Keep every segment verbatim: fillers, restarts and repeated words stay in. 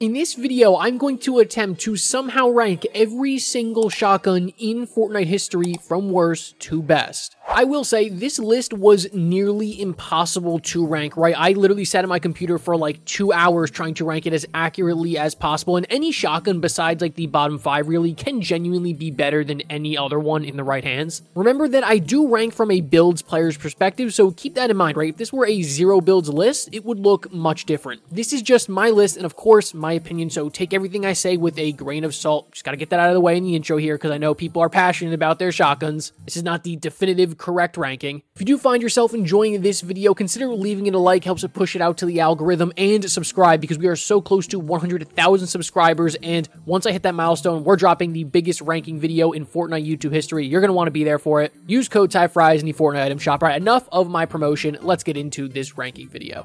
In this video, I'm going to attempt to somehow rank every single shotgun in Fortnite history from worst to best. I will say, this list was nearly impossible to rank, right? I literally sat at my computer for like two hours trying to rank it as accurately as possible, and any shotgun besides like the bottom five really can genuinely be better than any other one in the right hands. Remember that I do rank from a builds player's perspective, so keep that in mind, right? If this were a zero builds list, it would look much different. This is just my list, and of course, my opinion, so take everything I say with a grain of salt. Just gotta get that out of the way in the intro here, because I know people are passionate about their shotguns. This is not the definitive correct ranking. If you do find yourself enjoying this video, consider leaving it a like, helps it push it out to the algorithm, and subscribe, because we are so close to one hundred thousand subscribers, and once I hit that milestone, we're dropping the biggest ranking video in Fortnite YouTube history. You're gonna want to be there for it. Use code TyFries in the Fortnite item shop. All right, enough of my promotion. Let's get into this ranking video.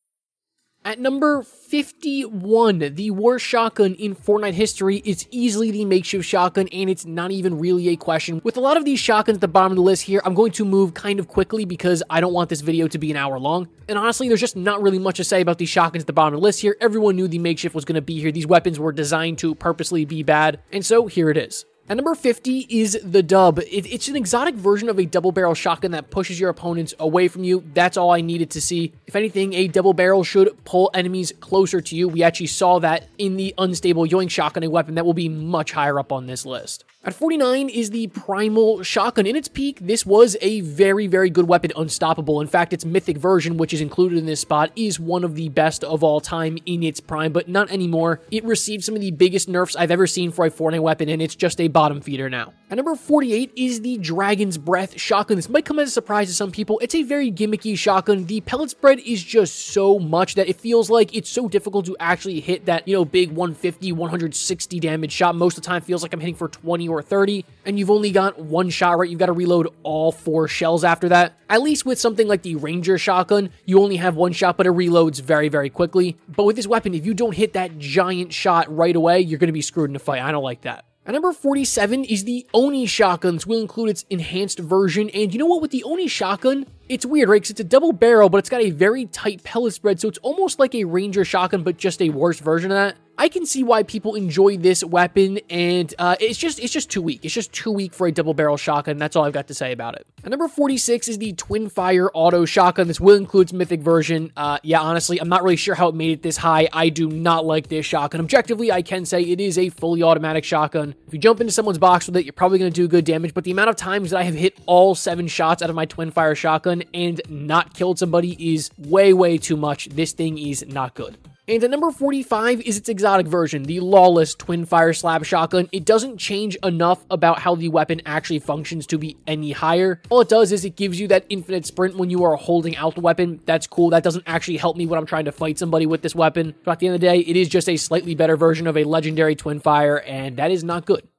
At number fifty-one, the worst shotgun in Fortnite history, it's easily the makeshift shotgun, and it's not even really a question. With a lot of these shotguns at the bottom of the list here, I'm going to move kind of quickly because I don't want this video to be an hour long. And honestly, there's just not really much to say about these shotguns at the bottom of the list here. Everyone knew the makeshift was going to be here. These weapons were designed to purposely be bad, and so here it is. At number fifty is the Dub. It, it's an exotic version of a double barrel shotgun that pushes your opponents away from you. That's all I needed to see. If anything, a double barrel should pull enemies closer to you. We actually saw that in the unstable Yoink shotgun, a weapon that will be much higher up on this list. At forty-nine is the Primal shotgun. In its peak, this was a very, very good weapon, unstoppable. In fact, its mythic version, which is included in this spot, is one of the best of all time in its prime, but not anymore. It received some of the biggest nerfs I've ever seen for a Fortnite weapon, and it's just a bottom feeder now. At number forty-eight is the Dragon's Breath shotgun. This might come as a surprise to some people. It's a very gimmicky shotgun. The pellet spread is just so much that it feels like it's so difficult to actually hit that, you know, big one fifty, one sixty damage shot. Most of the time, it feels like I'm hitting for twenty or thirty, and you've only got one shot, right? You've got to reload all four shells after that. At least with something like the Ranger shotgun, you only have one shot, but it reloads very, very quickly. But with this weapon, if you don't hit that giant shot right away, you're going to be screwed in a fight. I don't like that. At number forty-seven is the Oni shotgun. This will include its enhanced version, and you know what? With the Oni shotgun, it's weird, right? Because it's a double barrel, but it's got a very tight pellet spread, so it's almost like a Ranger shotgun, but just a worse version of that. I can see why people enjoy this weapon, and uh, it's just it's just too weak. It's just too weak for a double barrel shotgun. That's all I've got to say about it. At number forty-six is the Twin Fire Auto shotgun. This will include its mythic version. Uh, yeah, honestly, I'm not really sure how it made it this high. I do not like this shotgun. Objectively, I can say it is a fully automatic shotgun. If you jump into someone's box with it, you're probably going to do good damage, but the amount of times that I have hit all seven shots out of my Twin Fire shotgun and not killed somebody is way, way too much. This thing is not good. And at number forty-five is its exotic version, the Lawless Twin Fire Slab Shotgun. It doesn't change enough about how the weapon actually functions to be any higher. All it does is it gives you that infinite sprint when you are holding out the weapon. That's cool. That doesn't actually help me when I'm trying to fight somebody with this weapon. But at the end of the day, it is just a slightly better version of a legendary Twin Fire, and that is not good.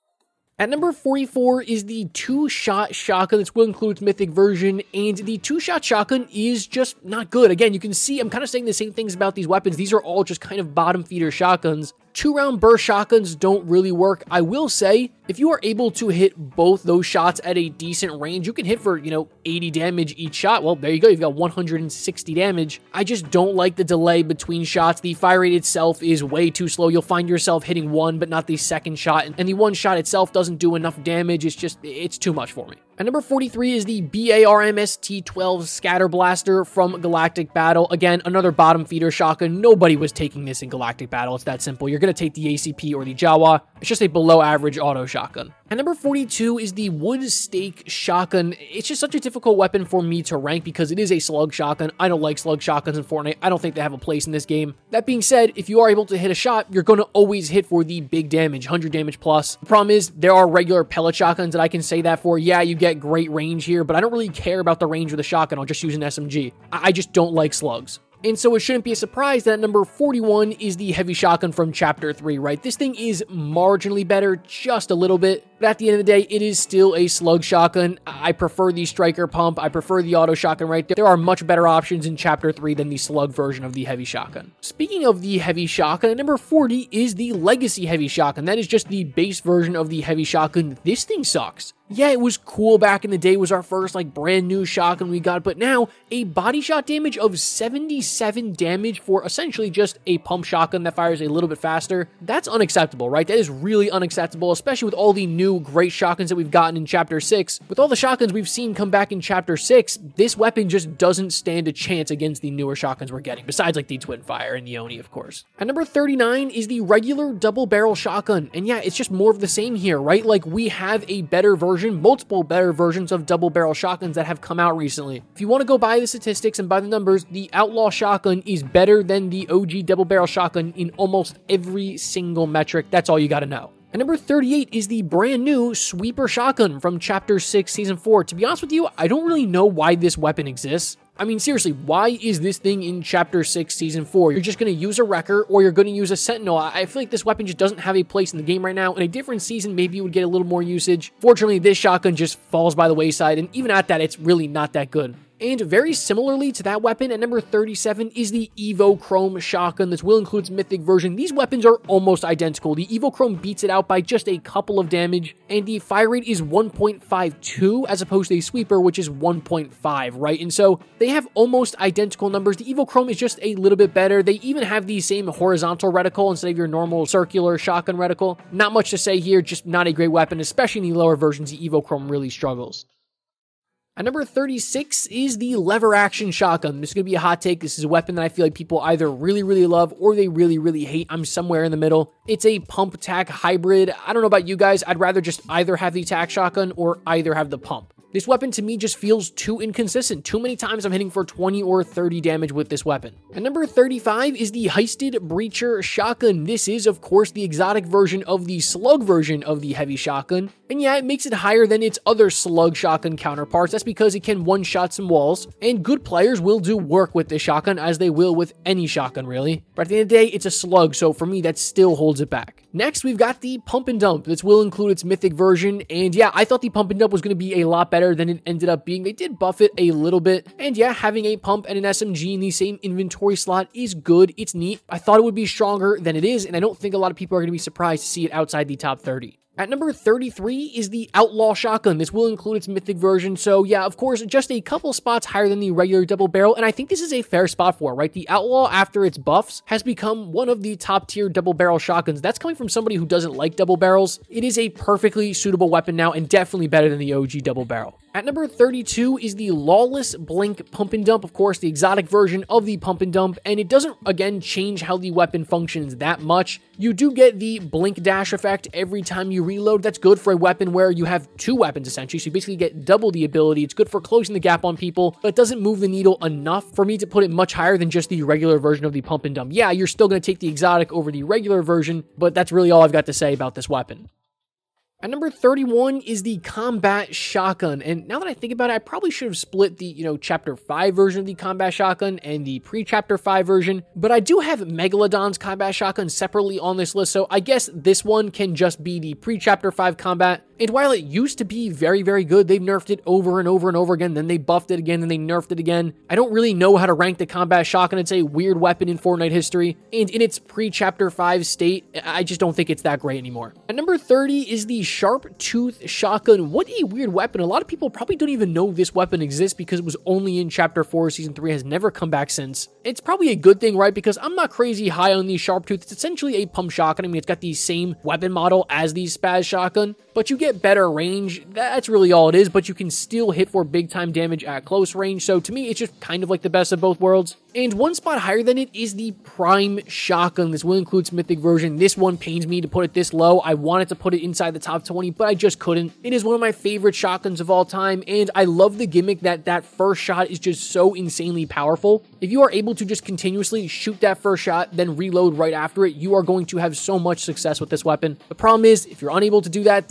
At number forty-four is the two-shot shotgun. This will include its mythic version, and the two-shot shotgun is just not good. Again, you can see I'm kind of saying the same things about these weapons. These are all just kind of bottom feeder shotguns. Two-round burst shotguns don't really work. I will say, if you are able to hit both those shots at a decent range, you can hit for, you know, eighty damage each shot. Well, there you go. You've got one hundred sixty damage. I just don't like the delay between shots. The fire rate itself is way too slow. You'll find yourself hitting one, but not the second shot. And the one shot itself doesn't do enough damage. It's just, it's too much for me. At number forty-three is the B A R M S T twelve Scatter Blaster from Galactic Battle. Again, another bottom feeder shotgun. Nobody was taking this in Galactic Battle. It's that simple. You're going to take the A C P or the Jawa. It's just a below average auto shotgun. At number forty-two is the Wood Stake Shotgun. It's just such a difficult weapon for me to rank because it is a slug shotgun. I don't like slug shotguns in Fortnite. I don't think they have a place in this game. That being said, if you are able to hit a shot, you're going to always hit for the big damage, one hundred damage plus. The problem is there are regular pellet shotguns that I can say that for. Yeah, you get great range here, but I don't really care about the range of the shotgun. I'll just use an S M G. I just don't like slugs. And so it shouldn't be a surprise that number forty-one is the heavy shotgun from chapter three, right? This thing is marginally better, just a little bit. But at the end of the day, it is still a slug shotgun. I prefer the striker pump. I prefer the auto shotgun right there. There are much better options in Chapter three than the slug version of the heavy shotgun. Speaking of the heavy shotgun, at number forty is the Legacy heavy shotgun. That is just the base version of the heavy shotgun. This thing sucks. Yeah, it was cool back in the day. It was our first like brand new shotgun we got, but now a body shot damage of seventy-seven damage for essentially just a pump shotgun that fires a little bit faster. That's unacceptable, right? That is really unacceptable, especially with all the new great shotguns that we've gotten in Chapter six. With all the shotguns we've seen come back in Chapter six, this weapon just doesn't stand a chance against the newer shotguns we're getting, besides like the Twinfire and the Oni, of course. At number thirty-nine is the regular double barrel shotgun. And yeah, it's just more of the same here, right? Like we have a better version multiple better versions of double barrel shotguns that have come out recently. If you want to go by the statistics and by the numbers, the Outlaw shotgun is better than the O G double barrel shotgun in almost every single metric. That's all you got to know. And number thirty-eight is the brand new Sweeper shotgun from Chapter six, Season four. To be honest with you, I don't really know why this weapon exists. I mean, seriously, why is this thing in Chapter six, Season four? You're just going to use a Wrecker, or you're going to use a Sentinel. I feel like this weapon just doesn't have a place in the game right now. In a different season, maybe you would get a little more usage. Fortunately, this shotgun just falls by the wayside, and even at that, it's really not that good. And very similarly to that weapon, at number thirty-seven is the Evo Chrome shotgun. This will include its mythic version. These weapons are almost identical. The Evo Chrome beats it out by just a couple of damage, and the fire rate is one point five two as opposed to a Sweeper, which is one point five, right? And so they have almost identical numbers. The Evo Chrome is just a little bit better. They even have the same horizontal reticle instead of your normal circular shotgun reticle. Not much to say here, just not a great weapon, especially in the lower versions. The Evo Chrome really struggles. At number thirty-six is the lever action shotgun. This is going to be a hot take. This is a weapon that I feel like people either really, really love or they really, really hate. I'm somewhere in the middle. It's a pump tack hybrid. I don't know about you guys. I'd rather just either have the tack shotgun or either have the pump. This weapon to me just feels too inconsistent. Too many times I'm hitting for twenty or thirty damage with this weapon. And number thirty-five is the Heisted Breacher shotgun. This is, of course, the exotic version of the slug version of the heavy shotgun. And yeah, it makes it higher than its other slug shotgun counterparts. That's because it can one-shot some walls. And good players will do work with this shotgun, as they will with any shotgun, really. But at the end of the day, it's a slug, so for me, that still holds it back. Next, we've got the Pump and Dump. This will include its mythic version. And yeah, I thought the Pump and Dump was going to be a lot better than it ended up being. They did buff it a little bit. And yeah, having a pump and an S M G in the same inventory slot is good. It's neat. I thought it would be stronger than it is, and I don't think a lot of people are going to be surprised to see it outside the top thirty. At number thirty-three is the Outlaw shotgun. This will include its mythic version. So yeah, of course, just a couple spots higher than the regular double barrel. And I think this is a fair spot for it, right? The Outlaw, after its buffs, has become one of the top tier double barrel shotguns. That's coming from somebody who doesn't like double barrels. It is a perfectly suitable weapon now and definitely better than the O G double barrel. At number thirty-two is the Lawless Blink Pump and Dump, of course, the exotic version of the Pump and Dump, and it doesn't, again, change how the weapon functions that much. You do get the Blink Dash effect every time you reload. That's good for a weapon where you have two weapons, essentially, so you basically get double the ability. It's good for closing the gap on people, but it doesn't move the needle enough for me to put it much higher than just the regular version of the Pump and Dump. Yeah, you're still going to take the exotic over the regular version, but that's really all I've got to say about this weapon. At number thirty-one is the Combat Shotgun, and now that I think about it, I probably should have split the, you know, Chapter five version of the Combat Shotgun and the pre-Chapter five version, but I do have Megalodon's Combat Shotgun separately on this list, so I guess this one can just be the pre-Chapter five Combat. And while it used to be very, very good, they've nerfed it over and over and over again, then they buffed it again, then they nerfed it again. I don't really know how to rank the Combat Shotgun. It's a weird weapon in Fortnite history, and in its pre-Chapter five state, I just don't think it's that great anymore. At number thirty is the Sharp Tooth Shotgun. What a weird weapon. A lot of people probably don't even know this weapon exists because it was only in Chapter four, Season three, has never come back since. It's probably a good thing, right? Because I'm not crazy high on the Sharp Tooth. It's essentially a pump shotgun. I mean, it's got the same weapon model as the Spaz shotgun, but you get better range. That's really all it is, but you can still hit for big time damage at close range. So to me, it's just kind of like the best of both worlds. And one spot higher than it is the Prime Shotgun. This will include its mythic version. This one pains me to put it this low. I wanted to put it inside the top twenty, but I just couldn't. It is one of my favorite shotguns of all time, and I love the gimmick that that first shot is just so insanely powerful. If you are able to just continuously shoot that first shot, then reload right after it, you are going to have so much success with this weapon. The problem is, if you're unable to do that, the regular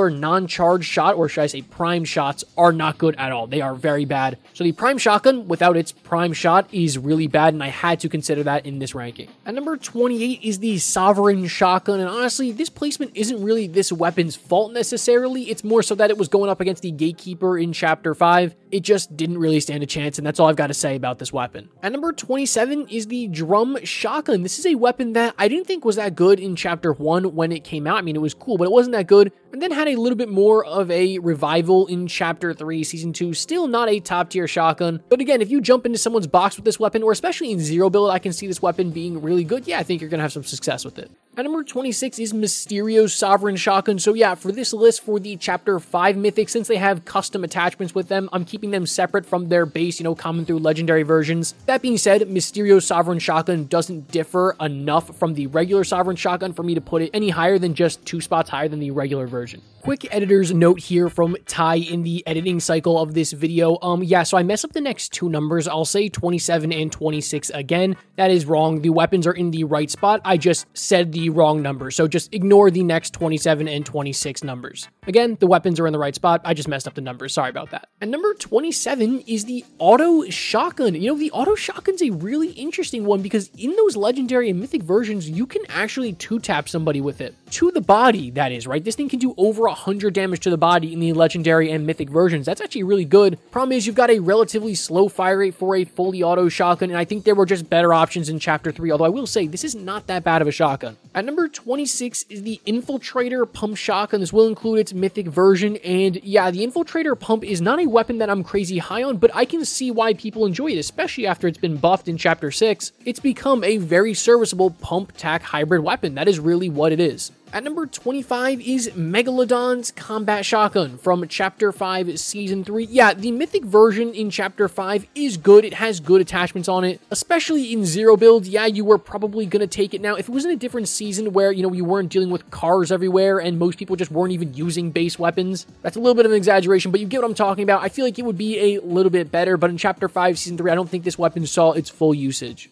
regular non-charged shot, or should I say prime shots, are not good at all. They are very bad. So the prime shotgun without its prime shot is really bad, and I had to consider that in this ranking. At number twenty-eight is the Sovereign Shotgun, and honestly, this placement isn't really this weapon's fault necessarily. It's more so that it was going up against the Gatekeeper in Chapter five. It just didn't really stand a chance, and that's all I've got to say about this weapon. At number twenty-seven is the Drum Shotgun. This is a weapon that I didn't think was that good in Chapter one when it came out. I mean, it was cool, but it wasn't that good, and then had a little bit more of a revival in Chapter three, Season two. Still not a top-tier shotgun, but again, if you jump into someone's box with this weapon, or especially in zero build, I can see this weapon being really good. Yeah, I think you're going to have some success with it. At number twenty-six is Mysterio's Sovereign Shotgun. So yeah, for this list, for the Chapter five Mythic, since they have custom attachments with them, I'm keeping them separate from their base, you know, common through legendary versions. That being said, Mysterio's Sovereign Shotgun doesn't differ enough from the regular Sovereign Shotgun for me to put it any higher than just two spots higher than the regular version. Quick editor's note here from Ty in the editing cycle of this video. Um, yeah, so I messed up the next two numbers. I'll say twenty-seven and twenty-six again. That is wrong. The weapons are in the right spot. I just said the wrong number, so just ignore the next twenty-seven and twenty-six numbers. Again, the weapons are in the right spot. I just messed up the numbers. Sorry about that. And number twenty-seven is the Auto Shotgun. You know, the Auto Shotgun's a really interesting one because in those legendary and mythic versions, you can actually two-tap somebody with it. To the body, that is, right? This thing can do over one hundred damage to the body in the legendary and mythic versions. That's actually really good. Problem is, you've got a relatively slow fire rate for a fully auto shotgun, and I think there were just better options in Chapter three, although I will say, this is not that bad of a shotgun. At number twenty-six is the Infiltrator Pump Shotgun. This will include its mythic version, and yeah, the Infiltrator Pump is not a weapon that I'm crazy high on, but I can see why people enjoy it, especially after it's been buffed in Chapter six. It's become a very serviceable pump-tack hybrid weapon. That is really what it is. At number twenty-five is Megalodon's Combat Shotgun from Chapter five, Season three. Yeah, the mythic version in Chapter five is good. It has good attachments on it, especially in zero build. Yeah, you were probably going to take it. Now, if it was in a different season where, you know, you weren't dealing with cars everywhere and most people just weren't even using base weapons, that's a little bit of an exaggeration, but you get what I'm talking about. I feel like it would be a little bit better, but in Chapter five, Season three, I don't think this weapon saw its full usage.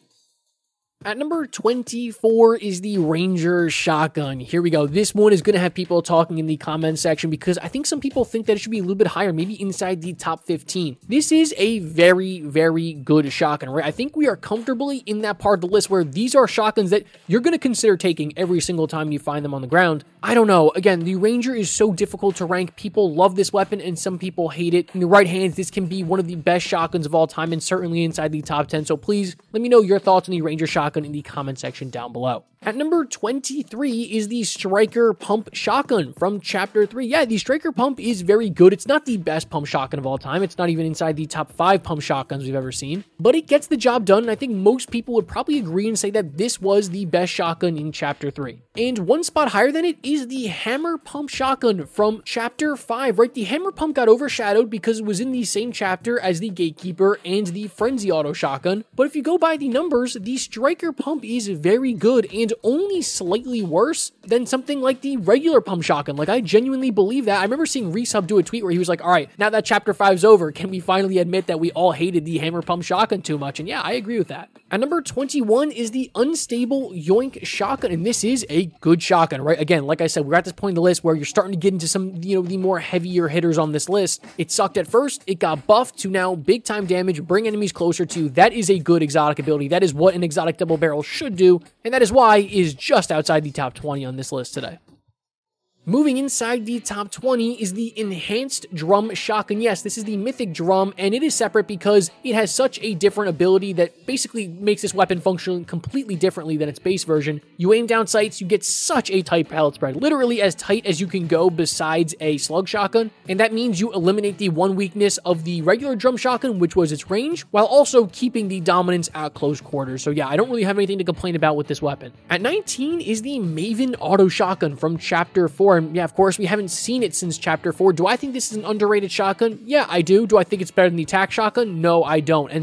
At number twenty-four is the Ranger Shotgun. Here we go. This one is going to have people talking in the comment section because I think some people think that it should be a little bit higher, maybe inside the top fifteen. This is a very, very good shotgun, right? I think we are comfortably in that part of the list where these are shotguns that you're going to consider taking every single time you find them on the ground. I don't know. Again, the Ranger is so difficult to rank. People love this weapon and some people hate it. In the right hands, this can be one of the best shotguns of all time and certainly inside the top ten. So please let me know your thoughts on the Ranger Shotgun in the comment section down below. At number twenty-three is the Striker Pump Shotgun from Chapter three. Yeah, the Striker Pump is very good. It's not the best pump shotgun of all time. It's not even inside the top five pump shotguns we've ever seen, but it gets the job done, and I think most people would probably agree and say that this was the best shotgun in Chapter three. And one spot higher than it is the Hammer Pump Shotgun from Chapter five, right? The Hammer Pump got overshadowed because it was in the same chapter as the Gatekeeper and the Frenzy Auto Shotgun, but if you go by the numbers, the Striker Pump is very good and only slightly worse than something like the regular pump shotgun. Like, I genuinely believe that. I remember seeing Resub do a tweet where he was like, all right, now that Chapter five's over, can we finally admit that we all hated the Hammer Pump Shotgun too much? And yeah, I agree with that. At number twenty-one is the Unstable Yoink Shotgun, and this is a good shotgun, right? Again, like I said, we're at this point in the list where you're starting to get into some, you know, the more heavier hitters on this list. It sucked at first, it got buffed to now big time damage, bring enemies closer to you. That is a good exotic ability. That is what an exotic double barrel should do, and that is why it is just outside the top twenty on this list today. Moving inside the top twenty is the Enhanced Drum Shotgun. Yes, this is the Mythic Drum, and it is separate because it has such a different ability that basically makes this weapon function completely differently than its base version. You aim down sights, you get such a tight pellet spread, literally as tight as you can go besides a slug shotgun, and that means you eliminate the one weakness of the regular drum shotgun, which was its range, while also keeping the dominance at close quarters. So yeah, I don't really have anything to complain about with this weapon. At nineteen is the Maven Auto Shotgun from Chapter four. And yeah, of course, we haven't seen it since Chapter four. Do I think this is an underrated shotgun? Yeah, I do. Do I think it's better than the Tac Shotgun? No, I don't. And so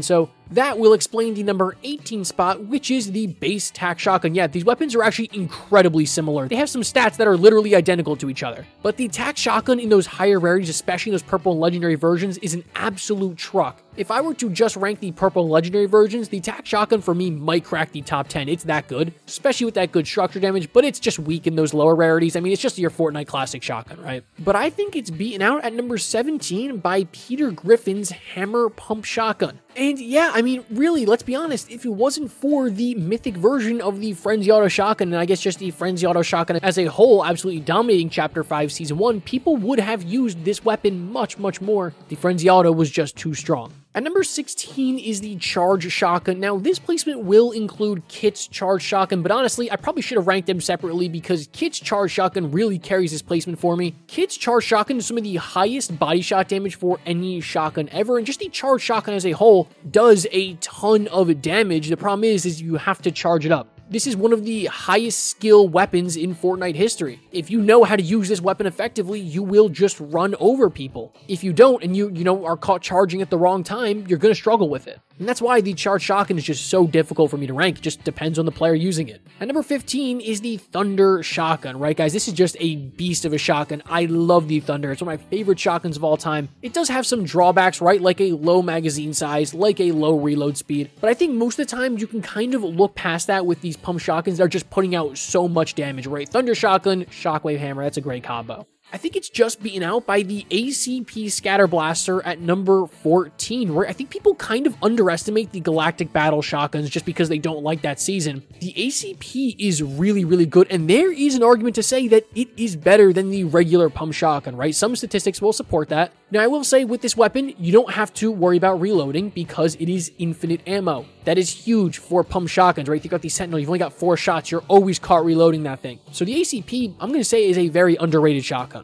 That will explain the number eighteen spot, which is the base tac shotgun. Yeah, these weapons are actually incredibly similar. They have some stats that are literally identical to each other. But the tac shotgun in those higher rarities, especially those purple and legendary versions, is an absolute truck. If I were to just rank the purple and legendary versions, the tac shotgun for me might crack the top ten. It's that good, especially with that good structure damage, but it's just weak in those lower rarities. I mean, it's just your Fortnite classic shotgun, right? But I think it's beaten out at number seventeen by Peter Griffin's Hammer Pump Shotgun. And yeah, I mean, really, let's be honest, if it wasn't for the mythic version of the Frenzy Auto Shotgun, and I guess just the Frenzy Auto Shotgun as a whole, absolutely dominating Chapter five Season one, people would have used this weapon much, much more. The Frenzy Auto was just too strong. At number sixteen is the Charge Shotgun. Now, this placement will include Kit's Charge Shotgun, but honestly, I probably should have ranked them separately because Kit's Charge Shotgun really carries this placement for me. Kit's Charge Shotgun is some of the highest body shot damage for any shotgun ever, and just the Charge Shotgun as a whole does a ton of damage. The problem is, is you have to charge it up. This is one of the highest skill weapons in Fortnite history. If you know how to use this weapon effectively, you will just run over people. If you don't, and you, you know, are caught charging at the wrong time, you're going to struggle with it. And that's why the Charge Shotgun is just so difficult for me to rank. It just depends on the player using it. At number fifteen is the Thunder Shotgun, right guys? This is just a beast of a shotgun. I love the Thunder. It's one of my favorite shotguns of all time. It does have some drawbacks, right? Like a low magazine size, like a low reload speed. But I think most of the time you can kind of look past that with these pump shotguns that are just putting out so much damage, right? Thunder Shotgun, Shockwave Hammer, that's a great combo. I think it's just beaten out by the A C P Scatter Blaster at number fourteen, where I think people kind of underestimate the Galactic Battle shotguns just because they don't like that season. The A C P is really, really good, and there is an argument to say that it is better than the regular pump shotgun, right? Some statistics will support that. Now, I will say with this weapon, you don't have to worry about reloading because it is infinite ammo. That is huge for pump shotguns, right? If you got the Sentinel, you've only got four shots, you're always caught reloading that thing. So the A C P, I'm going to say, is a very underrated shotgun.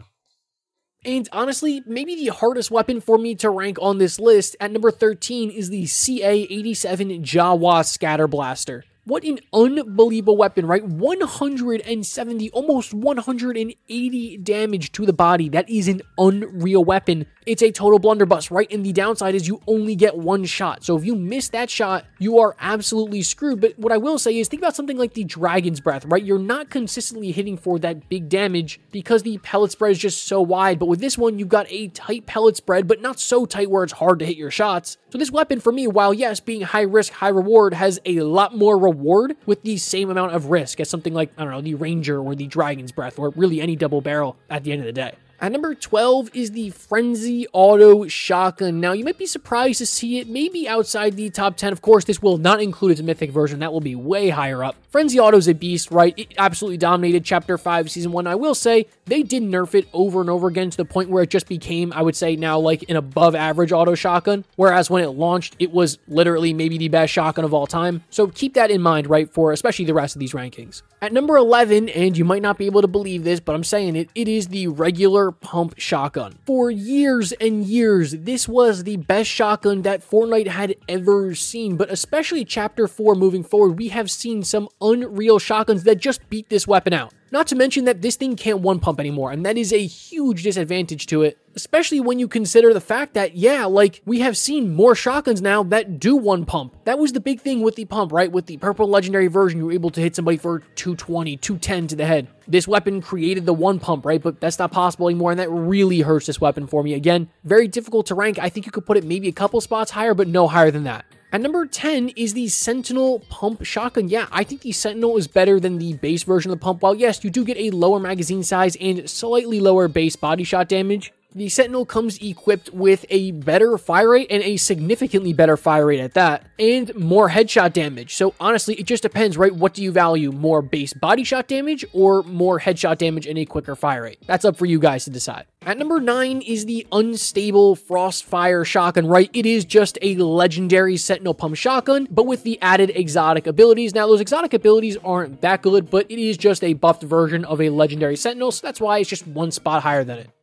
And honestly, maybe the hardest weapon for me to rank on this list at number thirteen is the C A eighty-seven Jawa Scatter Blaster. What an unbelievable weapon, right? one hundred seventy, almost one hundred eighty damage to the body. That is an unreal weapon. It's a total blunderbuss, right? And the downside is you only get one shot. So if you miss that shot, you are absolutely screwed. But what I will say is think about something like the Dragon's Breath, right? You're not consistently hitting for that big damage because the pellet spread is just so wide. But with this one, you've got a tight pellet spread, but not so tight where it's hard to hit your shots. So this weapon for me, while yes, being high risk, high reward, has a lot more reward with the same amount of risk as something like, I don't know, the Ranger or the Dragon's Breath or really any double barrel at the end of the day. At number twelve is the Frenzy Auto Shotgun. Now, you might be surprised to see it maybe outside the top ten. Of course, this will not include its mythic version. That will be way higher up. Frenzy Auto is a beast, right? It absolutely dominated Chapter five Season one. I will say, they did nerf it over and over again to the point where it just became, I would say now, like an above average auto shotgun. Whereas when it launched, it was literally maybe the best shotgun of all time. So keep that in mind, right, for especially the rest of these rankings. At number eleven, and you might not be able to believe this, but I'm saying it, it is the regular pump shotgun. For years and years, this was the best shotgun that Fortnite had ever seen, but especially Chapter four moving forward, we have seen some unreal shotguns that just beat this weapon out. Not to mention that this thing can't one pump anymore, and that is a huge disadvantage to it, especially when you consider the fact that, yeah, like, we have seen more shotguns now that do one pump. That was the big thing with the pump, right? With the purple legendary version, you were able to hit somebody for two twenty, two ten to the head. This weapon created the one pump, right? But that's not possible anymore, and that really hurts this weapon for me. Again, very difficult to rank. I think you could put it maybe a couple spots higher, but no higher than that. At number ten is the Sentinel Pump Shotgun. Yeah, I think the Sentinel is better than the base version of the pump. While yes, you do get a lower magazine size and slightly lower base body shot damage, the Sentinel comes equipped with a better fire rate and a significantly better fire rate at that, and more headshot damage. So honestly, it just depends, right? What do you value? More base body shot damage or more headshot damage and a quicker fire rate? That's up for you guys to decide. At number nine is the Unstable Frostfire Shotgun, right? It is just a legendary Sentinel Pump Shotgun, but with the added exotic abilities. Now, those exotic abilities aren't that good, but it is just a buffed version of a legendary Sentinel, so that's why it's just one spot higher than it.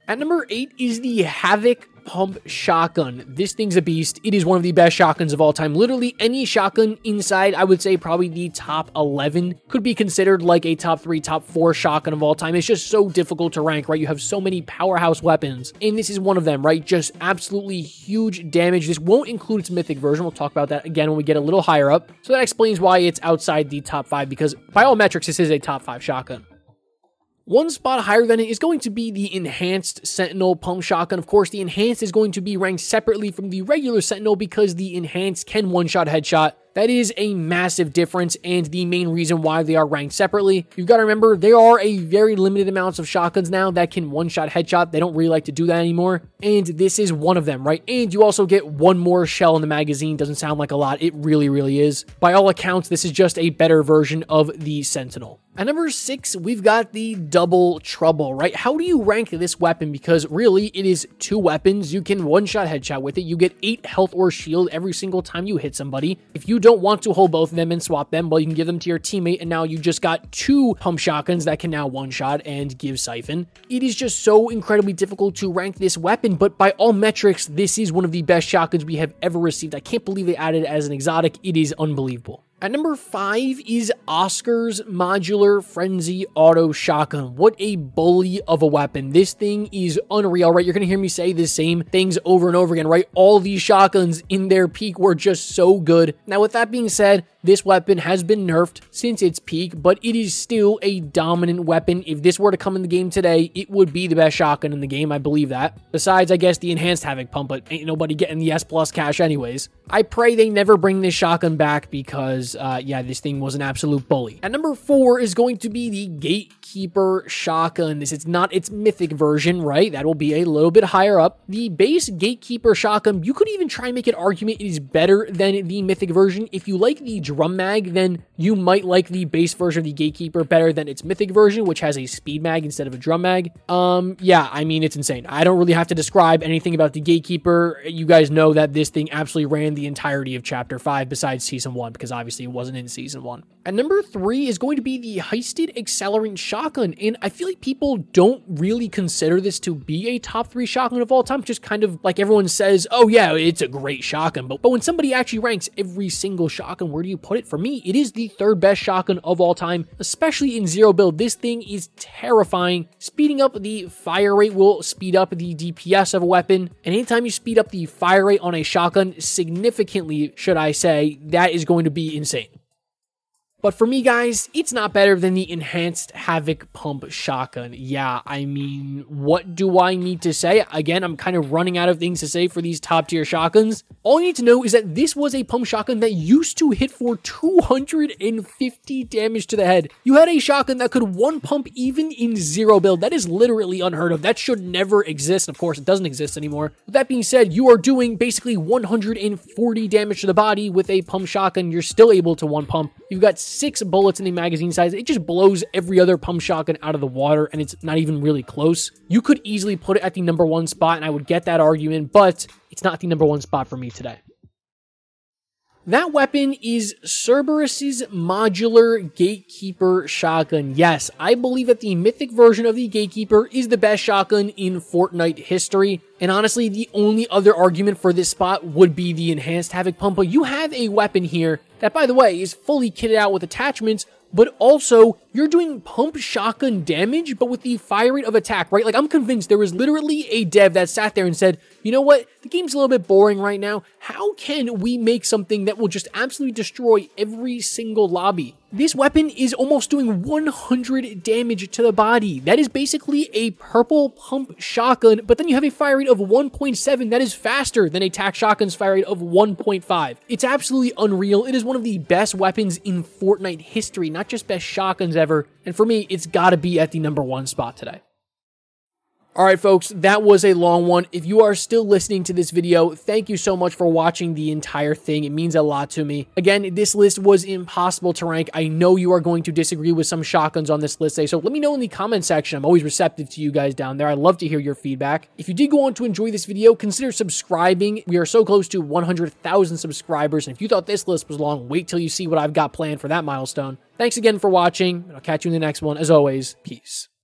At number eight is the Havoc Pump Shotgun. This thing's a beast. It is one of the best shotguns of all time. Literally any shotgun inside, I would say probably the top eleven, could be considered like a top three, top four shotgun of all time. It's just so difficult to rank, right? You have so many powerhouse weapons, and this is one of them, right? Just absolutely huge damage. This won't include its mythic version. We'll talk about that again when we get a little higher up. So that explains why it's outside the top five, because by all metrics, this is a top five shotgun. One spot higher than it is going to be the Enhanced Sentinel Pump Shotgun. Of course, the Enhanced is going to be ranked separately from the regular Sentinel because the Enhanced can one-shot headshot. That is a massive difference and the main reason why they are ranked separately. You've got to remember, there are a very limited amounts of shotguns now that can one-shot headshot. They don't really like to do that anymore, and this is one of them, right? And you also get one more shell in the magazine. Doesn't sound like a lot. It really, really is. By all accounts, this is just a better version of the Sentinel. At number six, we've got the Double Trouble, right? How do you rank this weapon? Because really, it is two weapons. You can one-shot headshot with it. You get eight health or shield every single time you hit somebody. If you don't want to hold both of them and swap them, well, you can give them to your teammate, and now you just got two pump shotguns that can now one-shot and give Siphon. It is just so incredibly difficult to rank this weapon, but by all metrics, this is one of the best shotguns we have ever received. I can't believe they added it as an exotic. It is unbelievable. At number five is Oscar's Modular Frenzy Auto Shotgun. What a bully of a weapon. This thing is unreal, right? You're going to hear me say the same things over and over again, right? All these shotguns in their peak were just so good. Now, with that being said, this weapon has been nerfed since its peak, but it is still a dominant weapon. If this were to come in the game today, it would be the best shotgun in the game. I believe that. Besides, I guess, the Enhanced Havoc Pump, but ain't nobody getting the S plus cash anyways. I pray they never bring this shotgun back because, uh, yeah, this thing was an absolute bully. At number four is going to be the Gatekeeper Shotgun. This is not its mythic version, right? That will be a little bit higher up. The base Gatekeeper Shotgun, you could even try and make an argument it is better than the mythic version. If you like the drum mag, then you might like the base version of the Gatekeeper better than its mythic version, which has a speed mag instead of a drum mag. Um, yeah, I mean, it's insane. I don't really have to describe anything about the Gatekeeper. You guys know that this thing absolutely ran the entirety of Chapter five besides Season one, because obviously it wasn't in Season one. At number three is going to be the Heisted Accelerant Shotgun, and I feel like people don't really consider this to be a top three shotgun of all time, just kind of like everyone says, oh yeah, it's a great shotgun, but, but when somebody actually ranks every single shotgun, where do you put it? For me, it is the third best shotgun of all time, especially in zero build. This thing is terrifying. Speeding up the fire rate will speed up the D P S of a weapon, and anytime you speed up the fire rate on a shotgun significantly, should I say, that is going to be insane. But for me, guys, it's not better than the Enhanced Havoc Pump Shotgun. Yeah, I mean, what do I need to say? Again, I'm kind of running out of things to say for these top tier shotguns. All you need to know is that this was a pump shotgun that used to hit for two hundred fifty damage to the head. You had a shotgun that could one pump even in zero build. That is literally unheard of. That should never exist. Of course, it doesn't exist anymore. With that being said, you are doing basically one hundred forty damage to the body with a pump shotgun. You're still able to one pump. You've got six bullets in the magazine size. It just blows every other pump shotgun out of the water, and it's not even really close. You could easily put it at the number one spot, and I would get that argument, but it's not the number one spot for me today. That weapon is Cerberus's Modular Gatekeeper Shotgun. Yes, I believe that the mythic version of the Gatekeeper is the best shotgun in Fortnite history. And honestly, the only other argument for this spot would be the Enhanced Havoc Pump. But you have a weapon here that, by the way, is fully kitted out with attachments, but also you're doing pump shotgun damage, but with the fire rate of attack, right? Like, I'm convinced there was literally a dev that sat there and said, you know what? The game's a little bit boring right now. How can we make something that will just absolutely destroy every single lobby? This weapon is almost doing one hundred damage to the body. That is basically a purple pump shotgun, but then you have a fire rate of one point seven. That is faster than a tac shotgun's fire rate of one point five. It's absolutely unreal. It is one of the best weapons in Fortnite history, not just best shotguns ever. And for me, it's gotta be at the number one spot today. Alright folks, that was a long one. If you are still listening to this video, thank you so much for watching the entire thing. It means a lot to me. Again, this list was impossible to rank. I know you are going to disagree with some shotguns on this list today, so let me know in the comment section. I'm always receptive to you guys down there. I'd love to hear your feedback. If you did go on to enjoy this video, consider subscribing. We are so close to one hundred thousand subscribers, and if you thought this list was long, wait till you see what I've got planned for that milestone. Thanks again for watching, and I'll catch you in the next one. As always, peace.